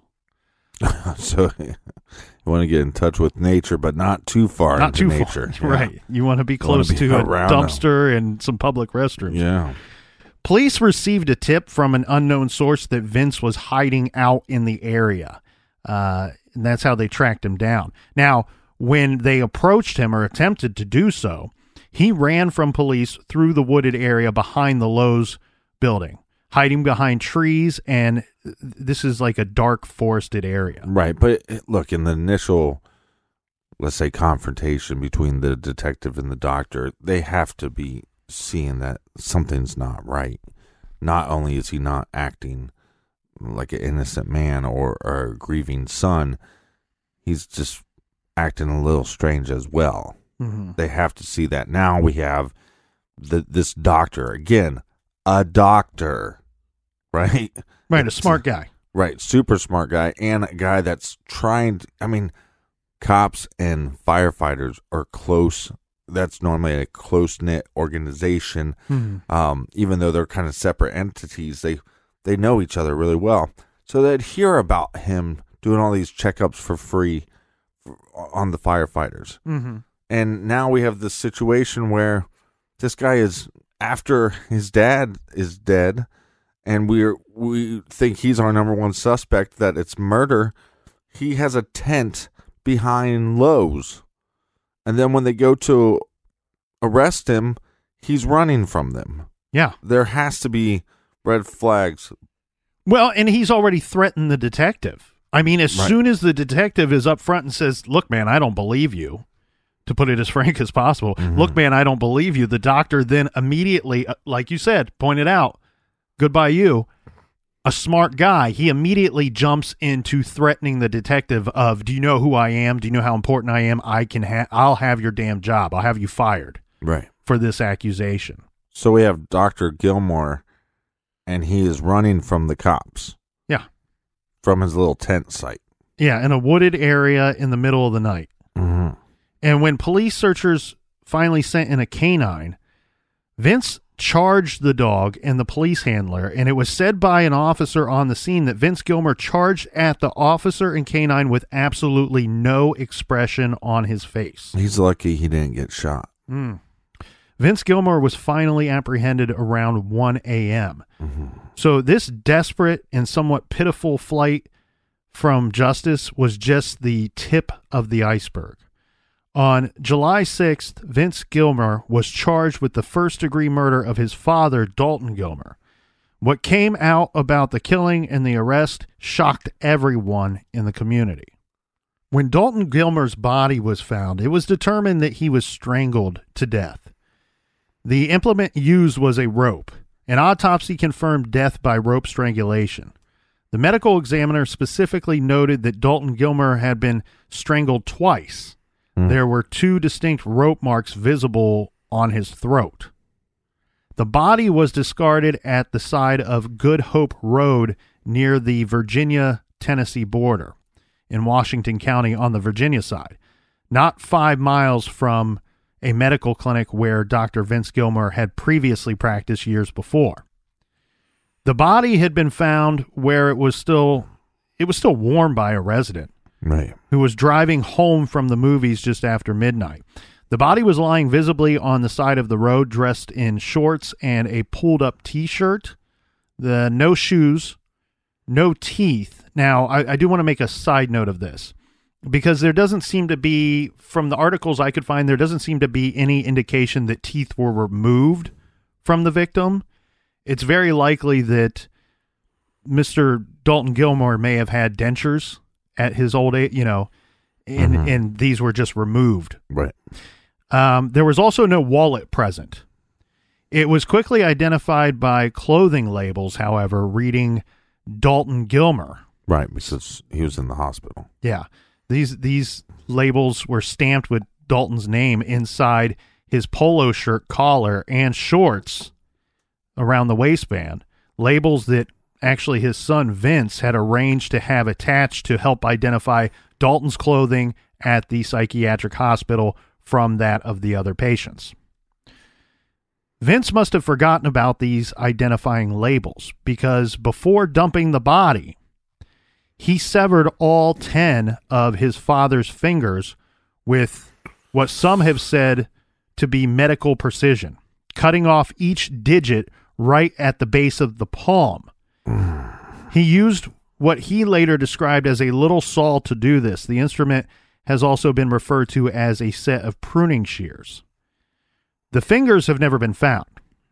So you want to get in touch with nature, but not too far into nature. Far. Yeah. Right. You want to be close to a dumpster and some public restrooms. Yeah. Police received a tip from an unknown source that Vince was hiding out in the area. And that's how they tracked him down. Now, when they approached him or attempted to do so, he ran from police through the wooded area behind the Lowe's building, hiding behind trees, and this is like a dark forested area. Right, but look, in the initial, let's say, confrontation between the detective and the doctor, they have to be seeing that something's not right. Not only is he not acting like an innocent man or a grieving son, he's just acting a little strange as well. They have to see that. Now we have this doctor, again, a doctor, right? Right, a smart guy. Right, super smart guy, and a guy that's trying to, cops and firefighters are close. That's normally a close-knit organization. Even though they're kind of separate entities, they know each other really well. So they'd hear about him doing all these checkups for free on the firefighters. And now we have this situation where this guy is, after his dad is dead, and we think he's our number one suspect, that it's murder. He has a tent behind Lowe's. And then when they go to arrest him, he's running from them. Yeah. There has to be red flags. Well, and he's already threatened the detective. As soon as the detective is up front and says, look, man, I don't believe you, to put it as frank as possible. Look, man, I don't believe you. The doctor then immediately, like you said, pointed out, goodbye you. a smart guy, he immediately jumps into threatening the detective of, do you know who I am? Do you know how important I am? I'll have your damn job. I'll have you fired Right. for this accusation. So we have Dr. Gilmore, and he is running from the cops. Yeah. From his little tent site. Yeah, in a wooded area in the middle of the night. Mm-hmm. And when police searchers finally sent in a canine, Vince charged the dog and the police handler, and it was said by an officer on the scene that Vince Gilmore charged at the officer and canine with absolutely no expression on his face. He's lucky he didn't get shot. Vince Gilmore was finally apprehended around 1 a.m. Mm-hmm. So this desperate and somewhat pitiful flight from justice was just the tip of the iceberg. On July 6th, Vince Gilmore was charged with the first-degree murder of his father, Dalton Gilmer. What came out about the killing and the arrest shocked everyone in the community. When Dalton Gilmer's body was found, it was determined that he was strangled to death. The implement used was a rope. An autopsy confirmed death by rope strangulation. The medical examiner specifically noted that Dalton Gilmer had been strangled twice. There were 2 distinct rope marks visible on his throat. The body was discarded at the side of Good Hope Road near the Virginia-Tennessee border in Washington County on the Virginia side, not 5 miles from a medical clinic where Dr. Vince Gilmore had previously practiced years before. The body had been found where it was still warm by a resident. Right. Who was driving home from the movies just after midnight. The body was lying visibly on the side of the road, dressed in shorts and a pulled-up T-shirt. No shoes, no teeth. Now, I do want to make a side note of this, because there doesn't seem to be, from the articles I could find, there doesn't seem to be any indication that teeth were removed from the victim. It's very likely that Mr. Dalton Gilmore may have had dentures at his old age, and these were just removed. Right. There was also no wallet present. It was quickly identified by clothing labels, however, reading Dalton Gilmer. Right, because he was in the hospital. Yeah. These labels were stamped with Dalton's name inside his polo shirt collar and shorts around the waistband. Labels that actually his son Vince had arranged to have attached to help identify Dalton's clothing at the psychiatric hospital from that of the other patients. Vince must have forgotten about these identifying labels, because before dumping the body, he severed all 10 of his father's fingers with what some have said to be medical precision, cutting off each digit right at the base of the palm. He used what he later described as a little saw to do this. The instrument has also been referred to as a set of pruning shears. The fingers have never been found.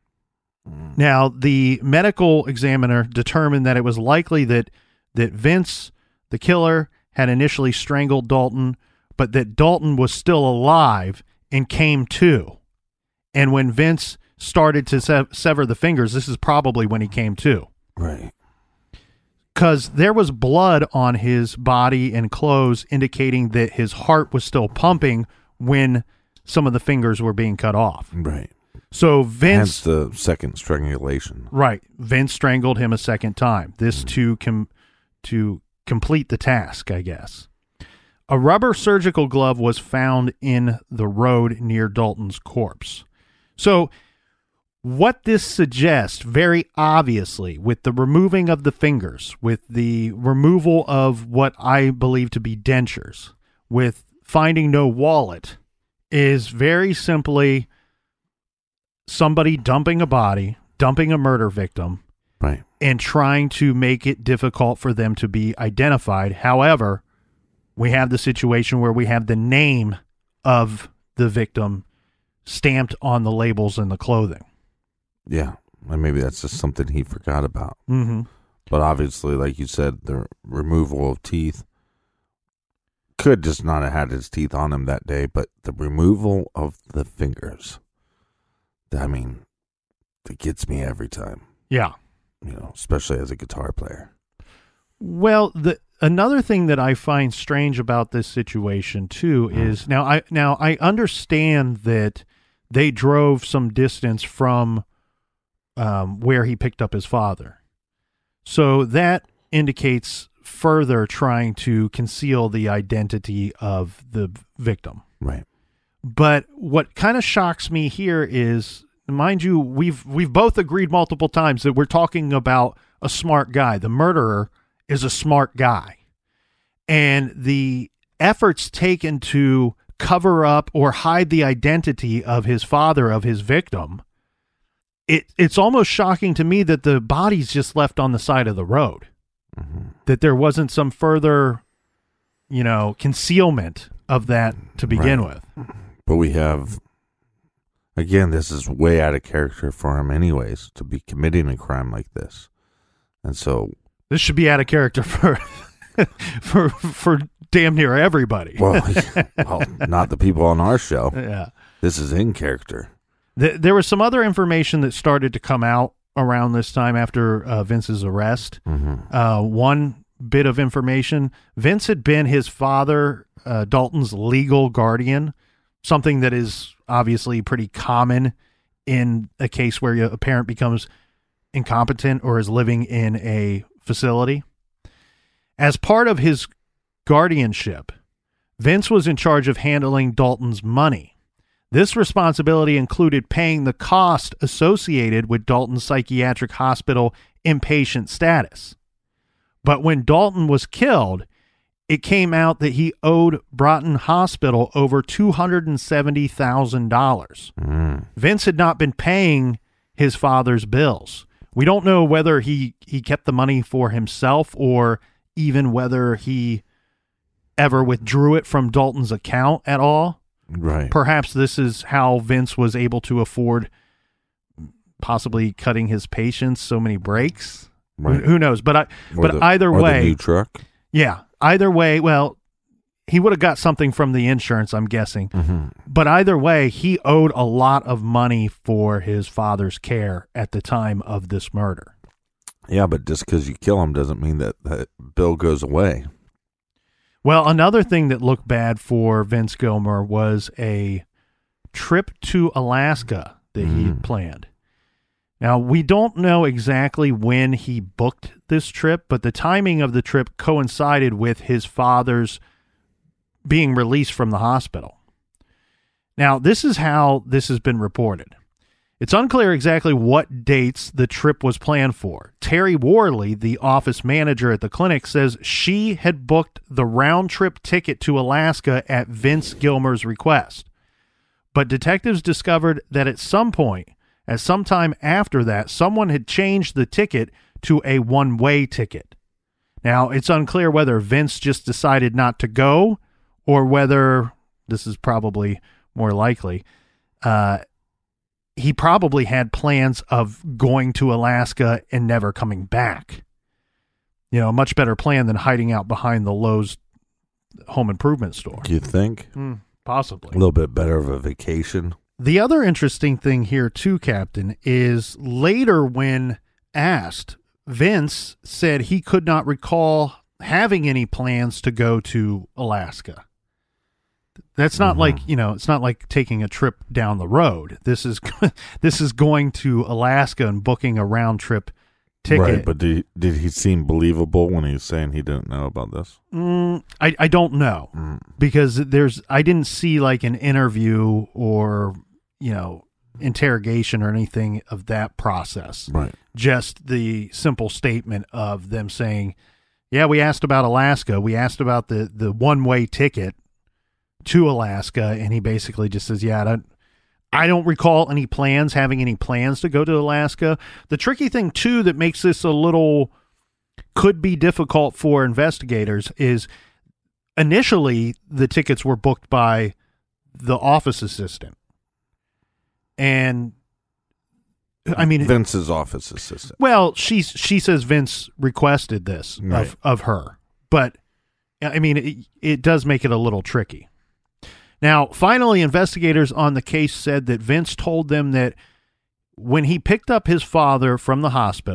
Now, the medical examiner determined that it was likely that Vince, the killer, had initially strangled Dalton, but that Dalton was still alive and came to. And when Vince started to sever the fingers, this is probably when he came to. Right. Because there was blood on his body and clothes indicating that his heart was still pumping when some of the fingers were being cut off. Right. So Vince... Hence the second strangulation. Right. Vince strangled him a second time. This to complete the task, I guess. A rubber surgical glove was found in the road near Dalton's corpse. So what this suggests, very obviously, with the removing of the fingers, with the removal of what I believe to be dentures, with finding no wallet, is very simply somebody dumping a body, dumping a murder victim, right, and trying to make it difficult for them to be identified. However, we have the situation where we have the name of the victim stamped on the labels and the clothing. Yeah, and maybe that's just something he forgot about. Mm-hmm. But obviously, like you said, the removal of teeth could just not have had his teeth on him that day, but the removal of the fingers, I mean, it gets me every time. Yeah. especially as a guitar player. Well, another thing that I find strange about this situation too is now I understand that they drove some distance from where he picked up his father, so that indicates further trying to conceal the identity of the victim. Right. But what kind of shocks me here is, mind you, we've both agreed multiple times that we're talking about a smart guy. The murderer is a smart guy. And the efforts taken to cover up or hide the identity of his father, of his victim, it's almost shocking to me that the body's just left on the side of the road. Mm-hmm. That there wasn't some further, concealment of that to begin with. But we have, again, this is way out of character for him anyways, to be committing a crime like this. And so this should be out of character for for damn near everybody. Well, not the people on our show. Yeah. This is in character. There was some other information that started to come out around this time after Vince's arrest. Mm-hmm. One bit of information, Vince had been his father, Dalton's legal guardian, something that is obviously pretty common in a case where a parent becomes incompetent or is living in a facility. As part of his guardianship, Vince was in charge of handling Dalton's money. This responsibility included paying the cost associated with Dalton's psychiatric hospital inpatient status. But when Dalton was killed, it came out that he owed Broughton Hospital over $270,000. Vince had not been paying his father's bills. We don't know whether he kept the money for himself or even whether he ever withdrew it from Dalton's account at all. Right. Perhaps this is how Vince was able to afford possibly cutting his patients so many breaks. Right. Who knows? But either way, the new truck. Yeah. Either way, well, he would have got something from the insurance, I'm guessing. Mm-hmm. But either way, he owed a lot of money for his father's care at the time of this murder. Yeah, but just because you kill him doesn't mean that bill goes away. Well, another thing that looked bad for Vince Gilmer was a trip to Alaska that he had planned. Now, we don't know exactly when he booked this trip, but the timing of the trip coincided with his father's being released from the hospital. Now, this is how this has been reported. It's unclear exactly what dates the trip was planned for. Terry Worley, the office manager at the clinic, says she had booked the round-trip ticket to Alaska at Vince Gilmer's request. But detectives discovered that at some time after that, someone had changed the ticket to a one-way ticket. Now, it's unclear whether Vince just decided not to go or whether, this is probably more likely, he probably had plans of going to Alaska and never coming back. A much better plan than hiding out behind the Lowe's home improvement store. Do you think? Possibly. A little bit better of a vacation. The other interesting thing here, too, Captain, is later when asked, Vince said he could not recall having any plans to go to Alaska. That's not like, it's not like taking a trip down the road. This is going to Alaska and booking a round trip ticket. Right, but did he seem believable when he was saying he didn't know about this? I don't know because I didn't see like an interview or, interrogation or anything of that process. Right. Just the simple statement of them saying, yeah, we asked about Alaska. We asked about the one-way ticket to Alaska, and he basically just says, yeah, I don't recall having any plans to go to Alaska. The tricky thing, too, that makes this could be difficult for investigators is initially the tickets were booked by the office assistant. And, I mean... Vince's office assistant. Well, she says Vince requested this of her. But, I mean, it does make it a little tricky. Now, finally, investigators on the case said that Vince told them that when he picked up his father from the hospital,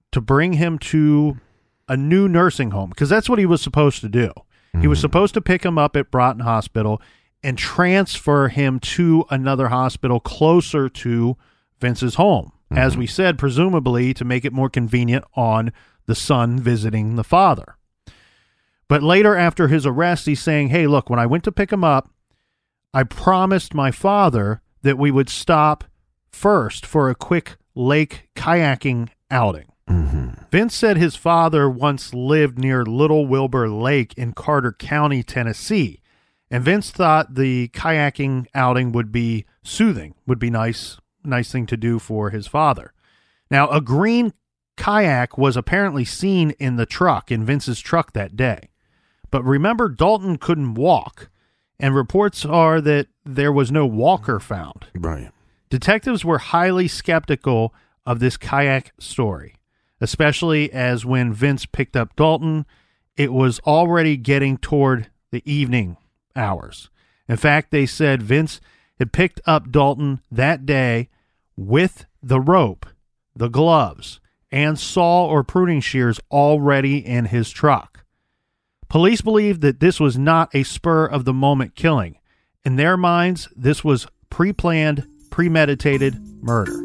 to bring him to a new nursing home, because that's what he was supposed to do. He was supposed to pick him up at Broughton Hospital and transfer him to another hospital closer to Vince's home. As we said, presumably to make it more convenient on the son visiting the father. But later, after his arrest, he's saying, hey, look, when I went to pick him up, I promised my father that we would stop first for a quick lake kayaking outing. Vince said his father once lived near Little Wilbur Lake in Carter County, Tennessee, and Vince thought the kayaking outing would be soothing, would be nice thing to do for his father. Now, a green kayak was apparently seen in Vince's truck that day. But remember, Dalton couldn't walk, and reports are that there was no walker found. Right. Detectives were highly skeptical of this kayak story, especially as when Vince picked up Dalton, it was already getting toward the evening hours. In fact, they said Vince had picked up Dalton that day with the rope, the gloves, and saw or pruning shears already in his truck. Police believed that this was not a spur-of-the-moment killing. In their minds, this was pre-planned, premeditated murder.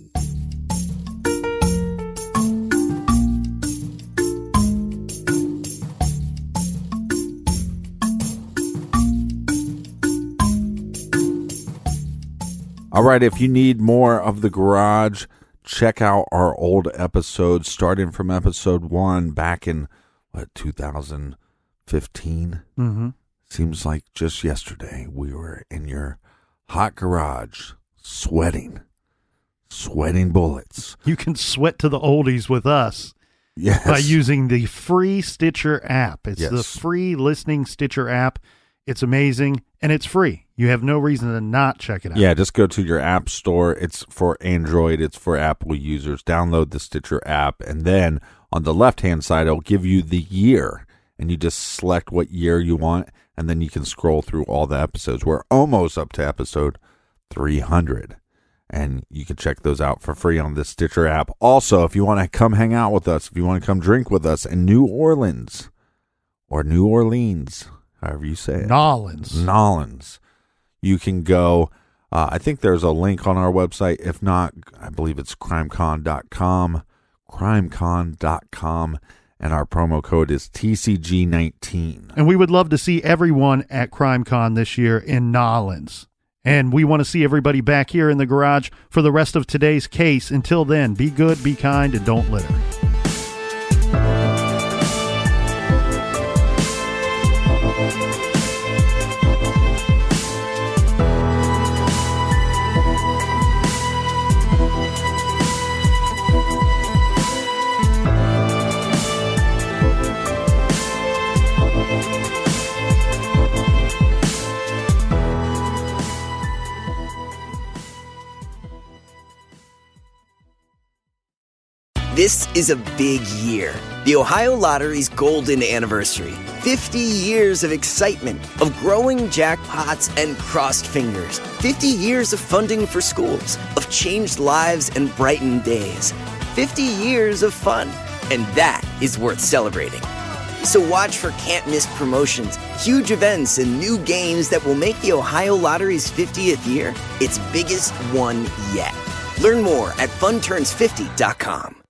All right, if you need more of The Garage, check out our old episodes, starting from episode 1 back in, 2015? Seems like just yesterday we were in your hot garage sweating bullets. You can sweat to the oldies with us by using the free Stitcher app. It's the free listening Stitcher app. It's amazing, and it's free. You have no reason to not check it out. Yeah, just go to your app store. It's for Android. It's for Apple users. Download the Stitcher app, and then on the left-hand side, it'll give you the year, and you just select what year you want, and then you can scroll through all the episodes. We're almost up to episode 300, and you can check those out for free on the Stitcher app. Also, if you want to come hang out with us, if you want to come drink with us in New Orleans, or New Orleans, however you say it. Nolans. You can go. I think there's a link on our website. If not, I believe it's crimecon.com. Crimecon.com. And our promo code is TCG19. And we would love to see everyone at CrimeCon this year in Nolans. And we want to see everybody back here in the garage for the rest of today's case. Until then, be good, be kind, and don't litter. This is a big year. The Ohio Lottery's golden anniversary. 50 years of excitement, of growing jackpots and crossed fingers. 50 years of funding for schools, of changed lives and brightened days. 50 years of fun, and that is worth celebrating. So watch for can't-miss promotions, huge events, and new games that will make the Ohio Lottery's 50th year its biggest one yet. Learn more at funturns50.com.